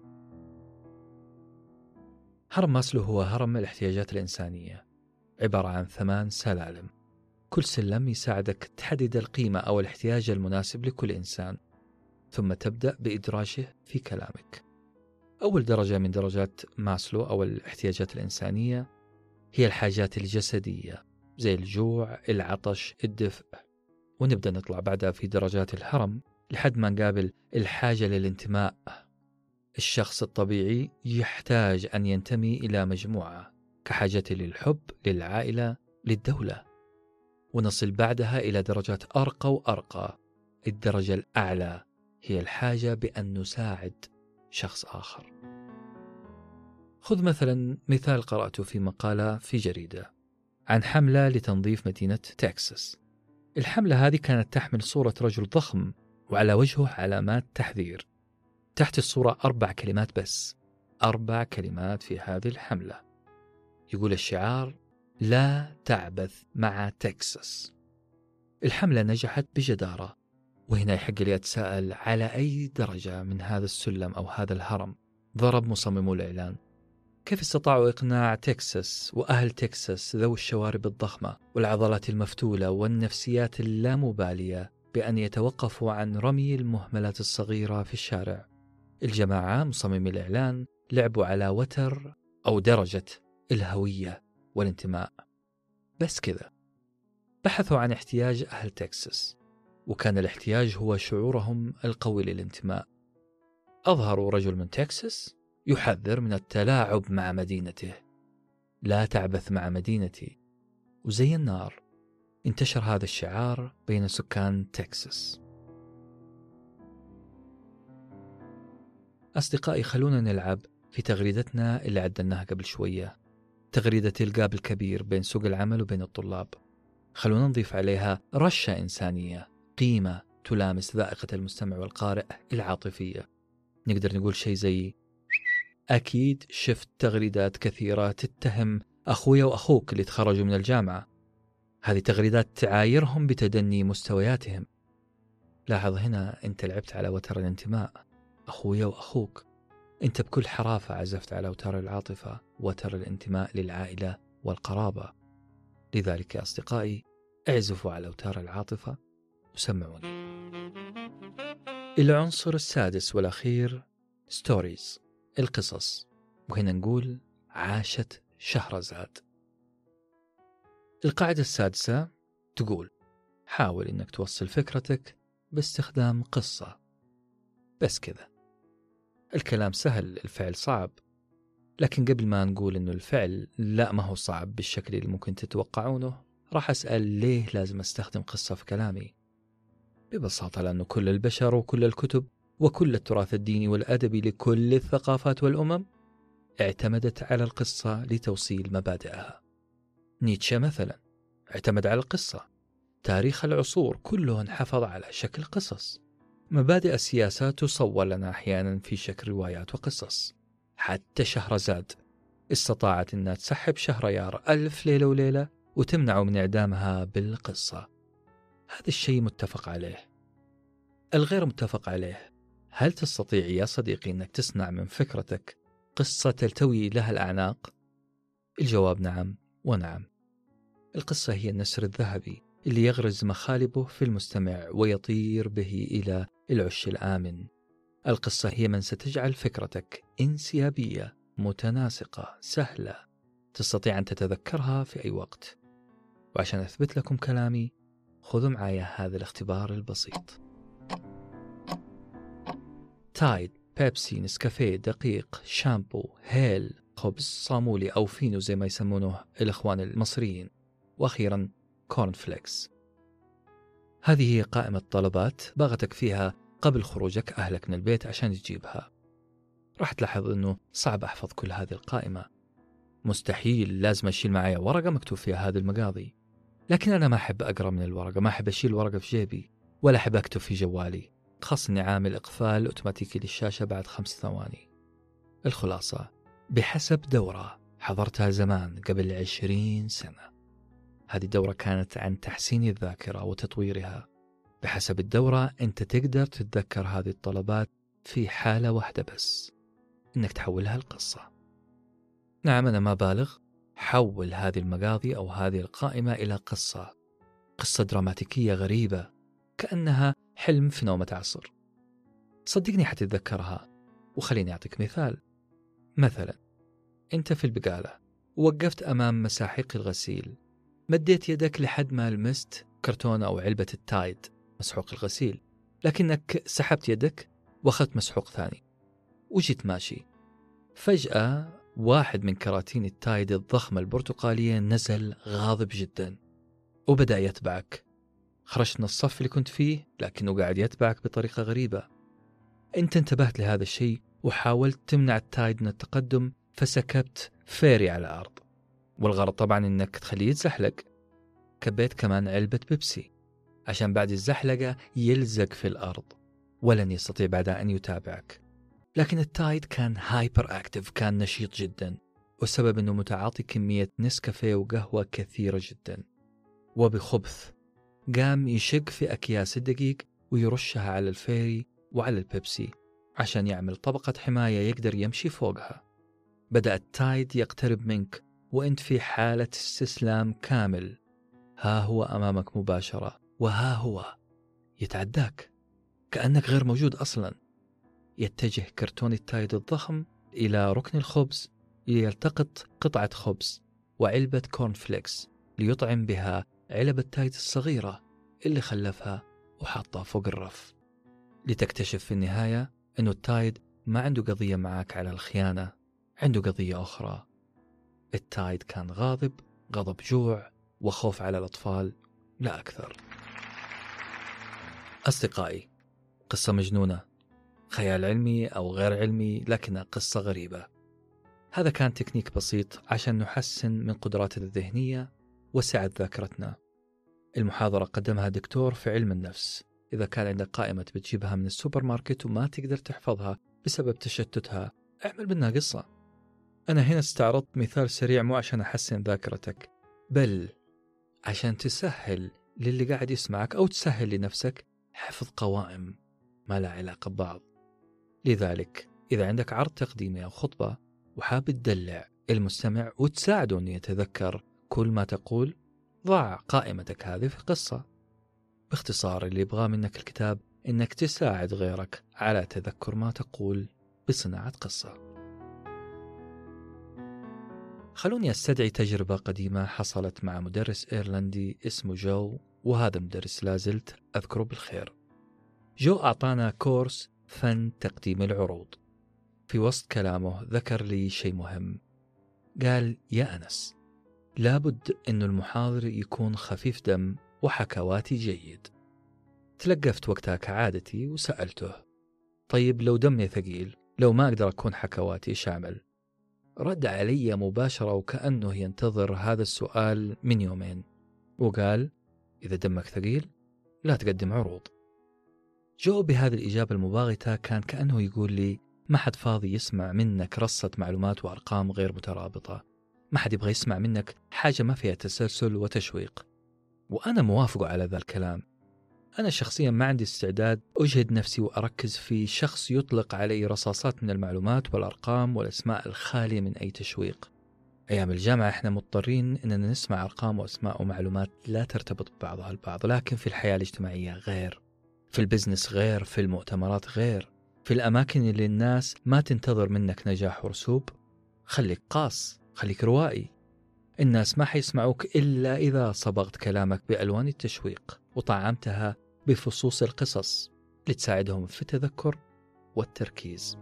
A: هرم ماسلو هو هرم الاحتياجات الإنسانية، عبارة عن ثمان سلالم. كل سلم يساعدك تحدد القيمة أو الاحتياج المناسب لكل إنسان، ثم تبدأ بإدراجه في كلامك. أول درجة من درجات ماسلو أو الاحتياجات الإنسانية هي الحاجات الجسدية زي الجوع، العطش، الدفء، ونبدأ نطلع بعدها في درجات الهرم لحد ما نقابل الحاجة للانتماء. الشخص الطبيعي يحتاج أن ينتمي إلى مجموعة كحاجته للحب، للعائلة، للدولة. ونصل بعدها إلى درجات أرقى وأرقى. الدرجة الأعلى هي الحاجة بأن نساعد شخص آخر. خذ مثلا مثال قرأته في مقالة في جريدة عن حملة لتنظيف مدينة تكساس. الحملة هذه كانت تحمل صورة رجل ضخم وعلى وجهه علامات تحذير تحت الصورة أربع كلمات بس، أربع كلمات في هذه الحملة. يقول الشعار: لا تعبث مع تكساس. الحملة نجحت بجدارة، وهنا يحق لي أتساءل على أي درجة من هذا السلم أو هذا الهرم ضرب مصممو الإعلان؟ كيف استطاعوا إقناع تكساس وأهل تكساس ذوي الشوارب الضخمة والعضلات المفتولة والنفسيات اللامبالية بأن يتوقفوا عن رمي المهملات الصغيرة في الشارع؟ الجماعة مصممي الإعلان لعبوا على وتر أو درجة الهوية والانتماء، بس كذا. بحثوا عن احتياج أهل تكساس، وكان الاحتياج هو شعورهم القوي للانتماء. أظهروا رجل من تكساس يحذر من التلاعب مع مدينته. لا تعبث مع مدينتي. وزي النار انتشر هذا الشعار بين سكان تكساس. أصدقائي، خلونا نلعب في تغريدتنا اللي عدلناها قبل شوية، تغريدة القاب الكبير بين سوق العمل وبين الطلاب. خلونا نضيف عليها رشة إنسانية، قيمة تلامس ذائقة المستمع والقارئ العاطفية. نقدر نقول شيء زي: أكيد شفت تغريدات كثيرة تتهم أخويا وأخوك اللي تخرجوا من الجامعة. هذه تغريدات تعايرهم بتدني مستوياتهم. لاحظ هنا أنت لعبت على وتر الانتماء، أخويا وأخوك. أنت بكل حرافة عزفت على وتر العاطفة، وتر الانتماء للعائلة والقرابة. لذلك يا أصدقائي، اعزفوا على وتر العاطفة وسمعوني. العنصر السادس والأخير ستوريز، القصص. وهنا نقول: عاشت شهرزاد. القاعدة السادسة تقول: حاول إنك توصل فكرتك باستخدام قصة. بس كذا. الكلام سهل، الفعل صعب. لكن قبل ما نقول إنه الفعل لا ما هو صعب بالشكل اللي ممكن تتوقعونه، راح أسأل ليه لازم أستخدم قصة في كلامي؟ ببساطة لأنه كل البشر وكل الكتب وكل التراث الديني والأدبي لكل الثقافات والأمم اعتمدت على القصة لتوصيل مبادئها. نيتشه مثلا اعتمد على القصة. تاريخ العصور كله انحفظ على شكل قصص. مبادئ السياسة تصور لنا أحيانا في شكل روايات وقصص. حتى شهرزاد استطاعت أنها تسحب شهريار ألف ليلة وليلة وتمنع من إعدامها بالقصة. هذا الشيء متفق عليه. الغير متفق عليه: هل تستطيع يا صديقي أنك تصنع من فكرتك قصة تلتوي لها الأعناق؟ الجواب نعم ونعم. القصة هي النسر الذهبي اللي يغرز مخالبه في المستمع ويطير به إلى العش الآمن. القصة هي من ستجعل فكرتك انسيابية، متناسقة، سهلة، تستطيع أن تتذكرها في أي وقت. وعشان أثبت لكم كلامي، خذوا معايا هذا الاختبار البسيط. تايد، بيبسي، نسكافيه، دقيق، شامبو، هيل، خبز صامولي أو فينو زي ما يسمونه الإخوان المصريين، وأخيرا كورن فليكس. هذه هي قائمة طلبات باغتك فيها قبل خروجك أهلك من البيت عشان تجيبها. راح تلاحظ أنه صعب أحفظ كل هذه القائمة. مستحيل، لازم أشيل معايا ورقة مكتوب فيها هذه المقاضي. لكن أنا ما أحب أقرأ من الورقة، ما أحب أشيل ورقة في جيبي، ولا أحب أكتب في جوالي، خاصة إني عامل إقفال أوتوماتيكي للشاشة بعد خمس ثواني. الخلاصة: بحسب دورة حضرتها زمان قبل عشرين سنة. هذه الدورة كانت عن تحسين الذاكرة وتطويرها. بحسب الدورة أنت تقدر تتذكر هذه الطلبات في حالة واحدة بس، إنك تحولها القصة. نعم أنا ما بالغ، حول هذه المقاضي أو هذه القائمة إلى قصة، قصة دراماتيكية غريبة كأنها حلم في نومة عصر. صدقني حتتذكرها. وخليني أعطيك مثال. مثلا أنت في البقالة ووقفت أمام مساحيق الغسيل، مديت يدك لحد ما لمست كرتون أو علبة التايد مسحوق الغسيل، لكنك سحبت يدك وأخذت مسحوق ثاني وجيت ماشي. فجأة واحد من كراتين التايد الضخمة البرتقالية نزل غاضب جدا وبدأ يتبعك. خرجت من الصف اللي كنت فيه لكنه قاعد يتبعك بطريقة غريبة. أنت انتبهت لهذا الشيء وحاولت تمنع التايد من التقدم، فسكبت فيري على الأرض، والغرض طبعا أنك تخليه يتزحلق. كبيت كمان علبة بيبسي عشان بعد الزحلقة يلزق في الأرض ولن يستطيع بعدها أن يتابعك. لكن التايد كان هايبر أكتيف، كان نشيط جدا، والسبب أنه متعاطي كمية نسكافيه وقهوة كثيرة جدا. وبخبث قام يشق في أكياس الدقيق ويرشها على الفيري وعلى البيبسي عشان يعمل طبقة حماية يقدر يمشي فوقها. بدأ التايد يقترب منك وأنت في حالة استسلام كامل. ها هو أمامك مباشرة، وها هو يتعداك كأنك غير موجود أصلا. يتجه كرتون التايد الضخم إلى ركن الخبز ليلتقط قطعة خبز وعلبة كورنفليكس ليطعم بها علب التايد الصغيرة اللي خلفها وحطها فوق الرف، لتكتشف في النهاية أنه التايد ما عنده قضية معك على الخيانة، عنده قضية أخرى. التايد كان غاضب، غضب جوع وخوف على الأطفال لا أكثر. أصدقائي، قصة مجنونة، خيال علمي أو غير علمي، لكنها قصة غريبة. هذا كان تكنيك بسيط عشان نحسن من قدراتنا الذهنية وسعة ذاكرتنا. المحاضرة قدمها دكتور في علم النفس. إذا كان عندك قائمة بتجيبها من السوبر ماركت وما تقدر تحفظها بسبب تشتتها، اعمل منها قصة. أنا هنا استعرضت مثال سريع مو عشان أحسن ذاكرتك، بل عشان تسهل للي قاعد يسمعك أو تسهل لنفسك حفظ قوائم ما لا علاقة ببعض. لذلك إذا عندك عرض تقديمي أو خطبة وحاب تدلع المستمع وتساعده أن يتذكر كل ما تقول، ضع قائمتك هذه في قصة. باختصار اللي يبغاه منك الكتاب إنك تساعد غيرك على تذكر ما تقول بصناعة قصة. خلوني أستدعي تجربة قديمة حصلت مع مدرس إيرلندي اسمه جو، وهذا مدرس لازلت أذكره بالخير. جو أعطانا كورس فن تقديم العروض. في وسط كلامه ذكر لي شيء مهم. قال: يا أنس، لابد أن المحاضر يكون خفيف دم وحكواتي جيد. تلقفت وقتها كعادتي وسألته: طيب لو دمي ثقيل، لو ما أقدر أكون حكواتي شامل؟ رد علي مباشرة وكأنه ينتظر هذا السؤال من يومين، وقال: إذا دمك ثقيل لا تقدم عروض. جو بهذه الإجابة المباغتة كان كأنه يقول لي: ما حد فاضي يسمع منك رصة معلومات وأرقام غير مترابطة، ما حد يبغى يسمع منك حاجة ما فيها تسلسل وتشويق. وأنا موافق على ذا الكلام. أنا شخصيا ما عندي استعداد أجهد نفسي وأركز في شخص يطلق علي رصاصات من المعلومات والأرقام والأسماء الخالية من أي تشويق. أيام الجامعة إحنا مضطرين إننا نسمع أرقام وأسماء ومعلومات لا ترتبط ببعضها البعض، لكن في الحياة الاجتماعية غير، في البزنس غير، في المؤتمرات غير، في الأماكن اللي الناس ما تنتظر منك نجاح ورسوب. خليك قاص، خليك روائي. الناس ما حيسمعوك إلا إذا صبغت كلامك بألوان التشويق وطعمتها بفصوص القصص لتساعدهم في التذكر والتركيز.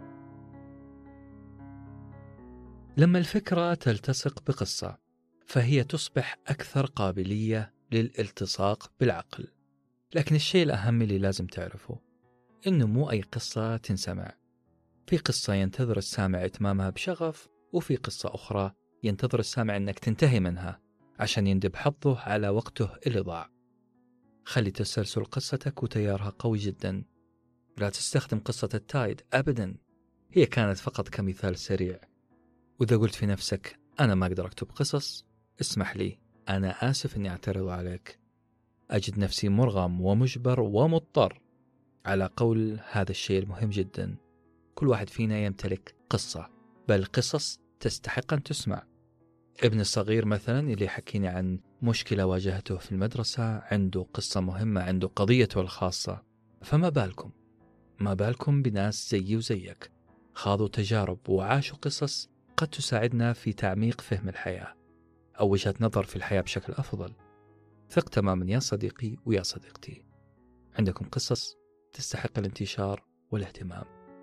A: لما الفكرة تلتصق بقصة فهي تصبح أكثر قابلية للالتصاق بالعقل. لكن الشيء الأهم اللي لازم تعرفه إنه مو أي قصة تنسمع. في قصة ينتظر السامع إتمامها بشغف، وفي قصة أخرى ينتظر السامع أنك تنتهي منها عشان يندب حظه على وقته اللي ضاع. خلي تسلسل قصتك وتيارها قوي جدا. لا تستخدم قصة التايد أبدا، هي كانت فقط كمثال سريع. وإذا قلت في نفسك أنا ما أقدر أكتب قصص، اسمح لي، أنا آسف أني أعترض عليك. أجد نفسي مرغم ومجبر ومضطر على قول هذا الشيء المهم جدا: كل واحد فينا يمتلك قصة، بل قصص تستحق أن تسمع. ابن الصغير مثلا اللي حكيني عن مشكلة واجهته في المدرسة عنده قصة مهمة، عنده قضيته الخاصة. فما بالكم ما بالكم بناس زيي وزيك خاضوا تجارب وعاشوا قصص قد تساعدنا في تعميق فهم الحياة أو وجهة نظر في الحياة بشكل أفضل. ثق تماما يا صديقي ويا صديقتي، عندكم قصص تستحق الانتشار والاهتمام.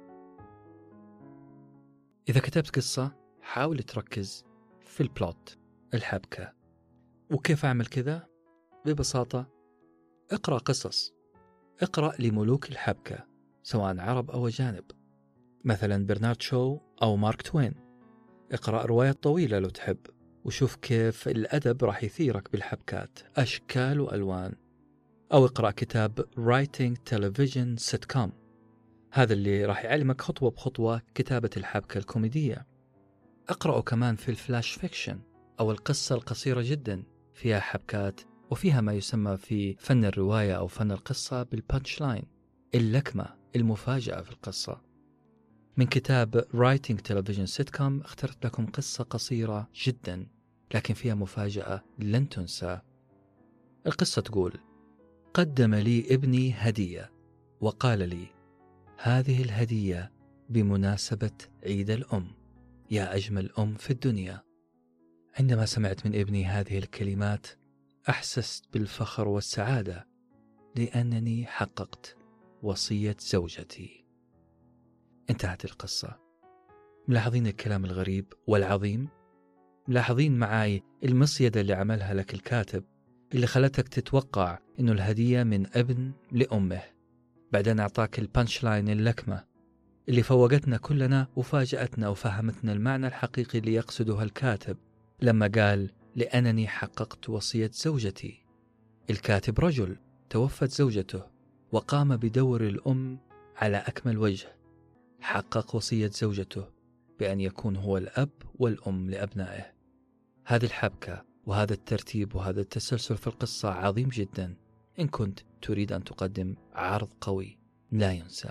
A: إذا كتبت قصة حاول تركز في البلوت، الحبكة. وكيف أعمل كذا؟ ببساطة اقرأ قصص، اقرأ لملوك الحبكة سواء عرب أو أجانب، مثلا برنارد شو أو مارك توين. اقرأ روايات طويلة لو تحب، وشوف كيف الأدب راح يثيرك بالحبكات أشكال وألوان. أو اقرأ كتاب Writing Television Sitcom، هذا اللي راح يعلمك خطوة بخطوة كتابة الحبكة الكوميدية. اقرأوا كمان في الفلاش فيكشن أو القصة القصيرة جدا، فيها حبكات وفيها ما يسمى في فن الرواية أو فن القصة بالبانش لاين، اللكمة، المفاجأة في القصة. من كتاب Writing Television Sitcom اخترت لكم قصة قصيرة جدا لكن فيها مفاجأة لن تنسى. القصة تقول: قدم لي ابني هدية وقال لي: هذه الهدية بمناسبة عيد الأم، يا أجمل أم في الدنيا. عندما سمعت من ابني هذه الكلمات أحسست بالفخر والسعادة لأنني حققت وصية زوجتي. انتهت القصة. ملاحظين الكلام الغريب والعظيم؟ ملاحظين معاي المصيدة اللي عملها لك الكاتب اللي خلتك تتوقع إنه الهدية من ابن لأمه، بعدين أعطاك البانش لاين، اللكمة اللي فوقتنا كلنا وفاجأتنا وفهمتنا المعنى الحقيقي اللي يقصده الكاتب لما قال: لأنني حققت وصية زوجتي. الكاتب رجل توفت زوجته وقام بدور الأم على أكمل وجه، حقق وصية زوجته بأن يكون هو الأب والأم لأبنائه. هذه الحبكة وهذا الترتيب وهذا التسلسل في القصة عظيم جدا إن كنت تريد أن تقدم عرض قوي لا ينسى.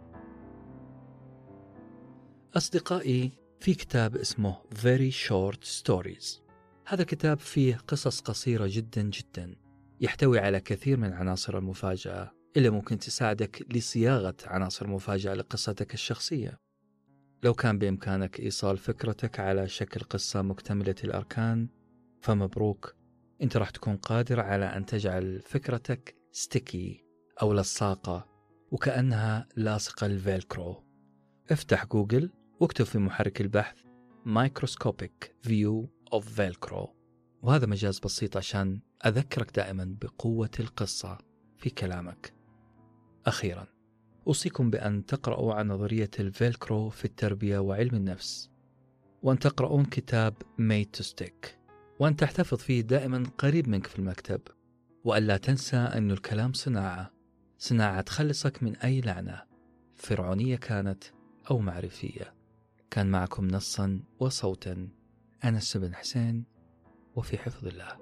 A: أصدقائي، في كتاب اسمه Very Short Stories. هذا الكتاب فيه قصص قصيرة جدا جدا، يحتوي على كثير من عناصر المفاجأة اللي ممكن تساعدك لصياغة عناصر مفاجأة لقصتك الشخصية. لو كان بإمكانك إيصال فكرتك على شكل قصة مكتملة الأركان فمبروك، أنت راح تكون قادر على أن تجعل فكرتك ستيكي أو لصاقة وكأنها لاصقة الفيلكرو. افتح جوجل واكتب في محرك البحث Microscopic View of Velcro، وهذا مجاز بسيط عشان أذكرك دائما بقوة القصة في كلامك. أخيرا أوصيكم بأن تقرأوا عن نظرية الفيلكرو في التربية وعلم النفس، وأن تقرؤون كتاب Made to Stick، وأن تحتفظ فيه دائما قريب منك في المكتب، وأن لا تنسى أن الكلام صناعة، صناعة تخلصك من أي لعنة فرعونية كانت أو معرفية. كان معكم نصا وصوتا أنس بن حسين، وفي حفظ الله.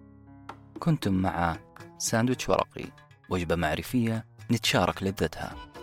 B: كنتم مع ساندويتش ورقي، وجبة معرفية نتشارك لذتها.